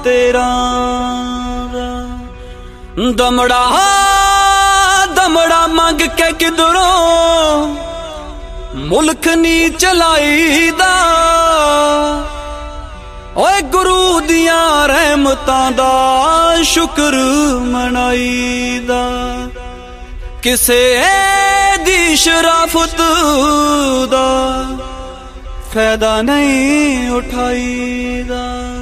तेरा दमड़ा दमड़ा मंग के किधरों मुल्क नी चलाईदा ओए गुरु दियां रहमतां दा शुक्र मनाईदा किसे दी शराफत दा फायदा नहीं उठाईदा।